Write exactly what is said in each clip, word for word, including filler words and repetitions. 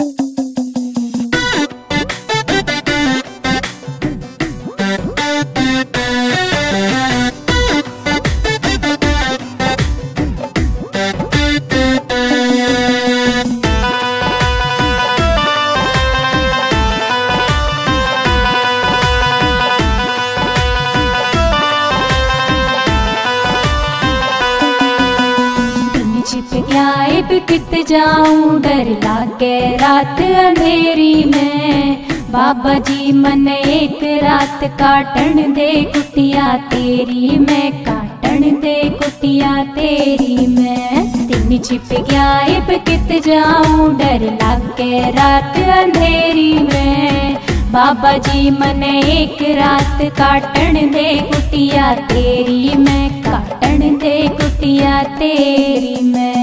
कित जाऊं डर लागे रात अंधेरी में। बाबा जी मन एक रात काटन दे कुटिया तेरी में, काटन दे कुटिया तेरी में। दिन छिप गया इब कित जाऊं डर लागे रात अंधेरी में। बाबा जी मन एक रात काटन दे कुटिया तेरी में, काटन दे कुटिया तेरी में।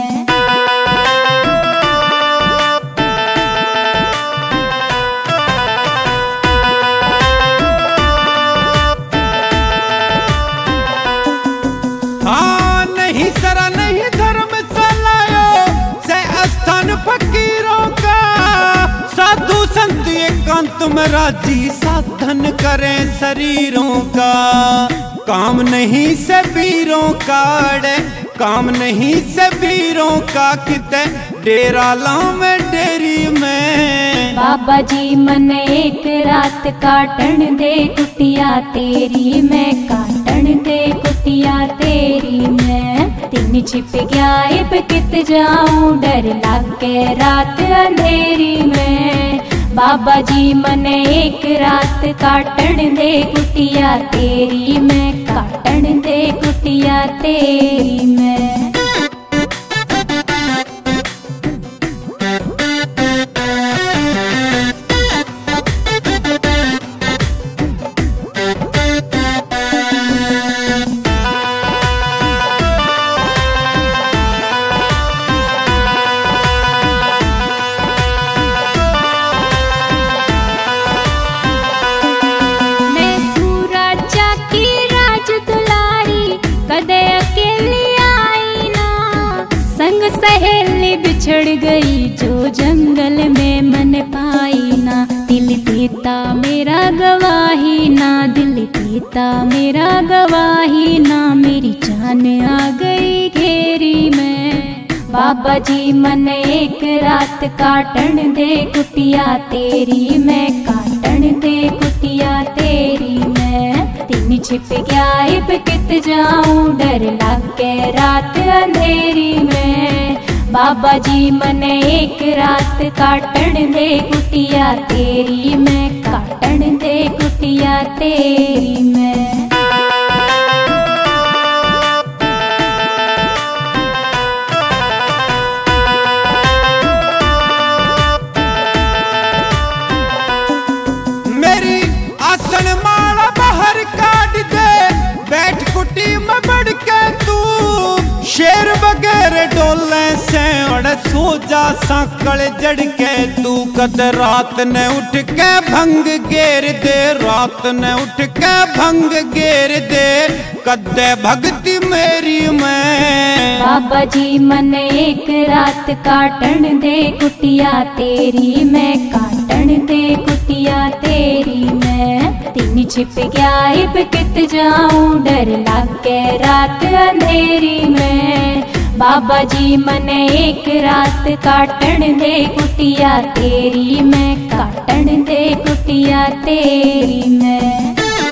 फकीरों का साधु संत एकांत में राजी साधन करें शरीरों का। काम नहीं से वीरों का अड़े, काम नहीं से वीरों का किते डेरा लाऊं मैं डेरी में। बाबा जी मन एक रात काटन दे कुटिया तेरी में, काटन दे कुटिया तेरी में। दिन छिप गया इब कित जाऊं डर लागे रात अंधेरी में। बाबा जी मन एक रात काटन दे कुटिया तेरी में, काटन दे कुटिया तेरी में। सहेली बिछड़ गई जो जंगल में मन पाई ना। दिल देता मेरा गवाही ना, दिल देता मेरा गवाही ना। मेरी जान आ गई घेरी में। बाबा जी मन एक रात काटन दे कुटिया तेरी में, काटन दे कुटिया तेरी में। दिन छिप गया इब कित जाऊं डर लागे रात अंधेरी में। बाबा जी मन एक रात काटन दे कुटिया तेरी में, काटन दे कुटिया तेरी में। मेरी आसन माला बाहर काट दे, बैठ कुटी में बढ़ के तू। शेर बगैर डोले से और सो जा सांकल जड़ के तू। कद रात ने उठ के भंग गेर दे, रात ने उठ के भंग गेर दे। कदे भक्ति मेरी में। बाबा जी मन एक रात काटन दे कुटिया तेरी में, काटन दे कुटिया तेरी में। दिन छिप गया इब कित जाऊं डर लागे रात अंधेरी में। बाबा जी मन एक रात काटन दे कुटिया तेरी में, काटन दे कुटिया तेरी में।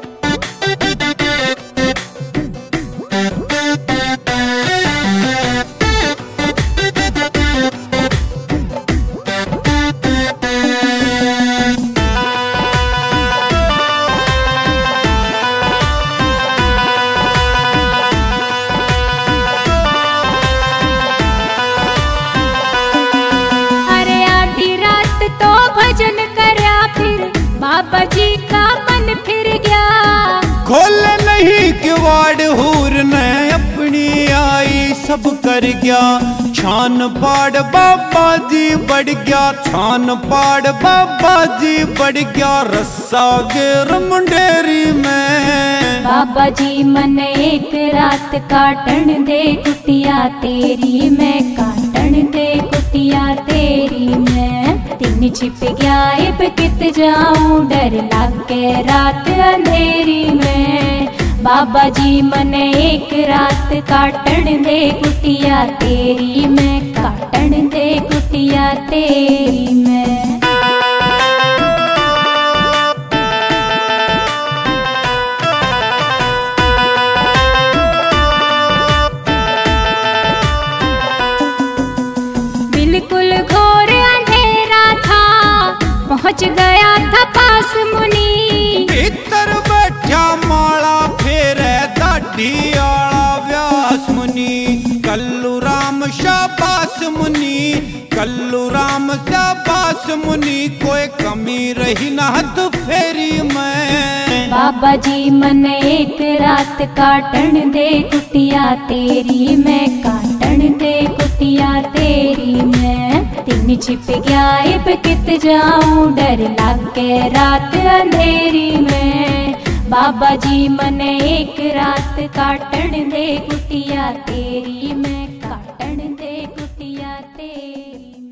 भजन करया फिर बाबा जी का मन फिर गया। खोले नहीं किवाड़ हूर ने अपनी आई सब कर गया। छान पाड़ बाबा जी बढ़ गया, छान पाड़ बाबा जी बढ़ गया। रस्सा गेर मुंडेरी में। बाबा जी मन एक रात काटन दे कुटिया तेरी में, काटन दे कुटिया तेरी में। दिन दिन छिप गया इब कित जाऊं, डर लागे रात अंधेरी में। बाबा जी मने एक रात काटन दे कुटिया तेरी में, काटन दे कुटिया तेरी में। बिल्कुल घोर अंधेरा था, पहुंच गया था पास मुनि। भीतर बैठा माला फेरे दाढ़ी आला व्यास मुनि। कल्लू राम शाबाश मुनि, कल्लू राम शाबाश मुनि। कोई कमी रही ना हद फेरी में। बाबा जी मन एक रात काटन दे कुटिया तेरी में, काटन दे कुटिया तेरी में। दिन छिप गया इब कित जाऊं, डर लागे रात अंधेरी में। बाबा जी मन एक रात काटन दे कुटिया तेरी में, काटन दे कुटिया तेरी में।